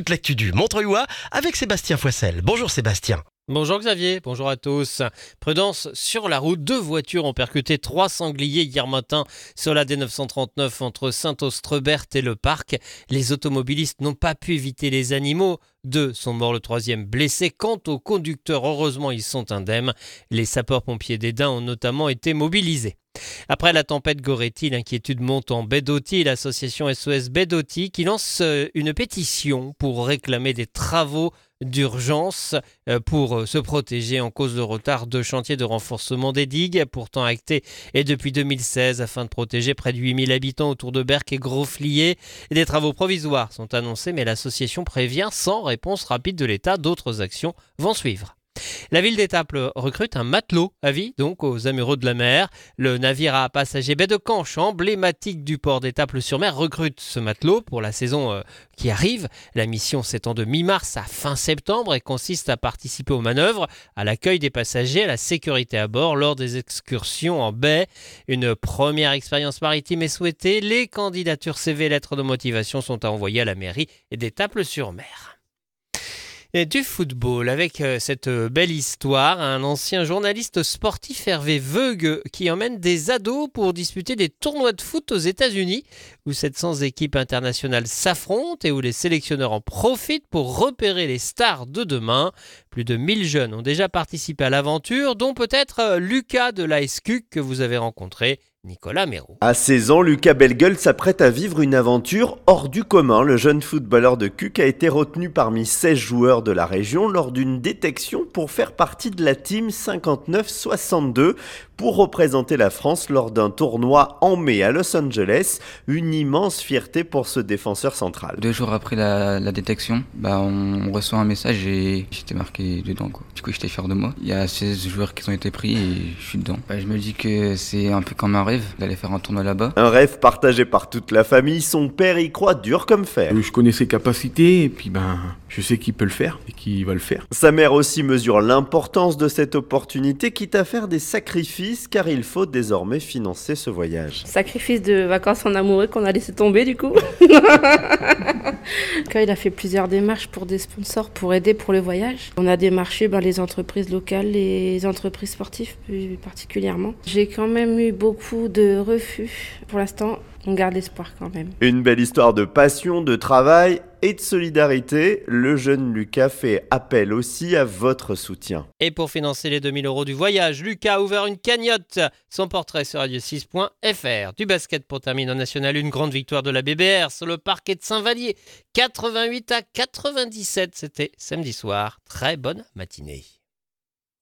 toute l'actu du Montreuilois avec Sébastien Foissel. Bonjour Sébastien. Bonjour Xavier, bonjour à tous. Prudence sur la route, 2 voitures ont percuté 3 sangliers hier matin sur la D939 entre Saint-Austrebert et le Parc. Les automobilistes n'ont pas pu éviter les animaux. 2 sont morts, le 3e blessé. Quant aux conducteurs, heureusement ils sont indemnes. Les sapeurs-pompiers d'Esdin ont notamment été mobilisés. Après la tempête Goretti, l'inquiétude monte en baie d'Authie. L'association SOS Baie d'Authie qui lance une pétition pour réclamer des travaux d'urgence pour se protéger en cause de retard de chantier de renforcement des digues, pourtant acté et depuis 2016 afin de protéger près de 8000 habitants autour de Berck et Grosflier. Des travaux provisoires sont annoncés, mais l'association prévient, sans réponse rapide de l'État, d'autres actions vont suivre. La ville d'Étaples recrute un matelot à vie, donc aux amoureux de la mer. Le navire à passagers Baie de Canche, emblématique du port d'Étaples-sur-Mer, recrute ce matelot pour la saison qui arrive. La mission s'étend de mi-mars à fin septembre et consiste à participer aux manœuvres, à l'accueil des passagers, à la sécurité à bord lors des excursions en baie. Une première expérience maritime est souhaitée. Les candidatures CV et lettres de motivation sont à envoyer à la mairie d'Étaples-sur-Mer. Et du football, avec cette belle histoire, un ancien journaliste sportif, Hervé Veugue, qui emmène des ados pour disputer des tournois de foot aux États-Unis, où 700 équipes internationales s'affrontent et où les sélectionneurs en profitent pour repérer les stars de demain. Plus de 1000 jeunes ont déjà participé à l'aventure, dont peut-être Lucas de l'ASQ que vous avez rencontré, Nicolas Méraud. À 16 ans, Lucas Bellegueule s'apprête à vivre une aventure hors du commun. Le jeune footballeur de Cuques a été retenu parmi 16 joueurs de la région lors d'une détection pour faire partie de la team 59-62 pour représenter la France lors d'un tournoi en mai à Los Angeles. Une immense fierté pour ce défenseur central. 2 jours après la détection, on reçoit un message et j'étais marqué dedans, quoi. Du coup, j'étais fier de moi. Il y a 16 joueurs qui ont été pris et je suis dedans. Je me dis que c'est un peu comme un rêve d'aller faire un tournoi là-bas. Un rêve partagé par toute la famille. Son père y croit dur comme fer. Je connais ses capacités et puis je sais qu'il peut le faire et qu'il va le faire. Sa mère aussi mesure l'importance de cette opportunité, quitte à faire des sacrifices car il faut désormais financer ce voyage. Sacrifice de vacances en amoureux qu'on a laissé tomber du coup. Quand il a fait plusieurs démarches pour des sponsors pour aider pour le voyage. On a démarché les entreprises locales, les entreprises sportives plus particulièrement. J'ai quand même eu beaucoup de refus. Pour l'instant, on garde espoir quand même. Une belle histoire de passion, de travail et de solidarité. Le jeune Lucas fait appel aussi à votre soutien. Et pour financer les 2000 € du voyage, Lucas a ouvert une cagnotte. Son portrait sur radio6.fr. Du basket pour terminer en National 1, grande victoire de la BBR sur le parquet de Saint-Vallier. 88-97, c'était samedi soir. Très bonne matinée.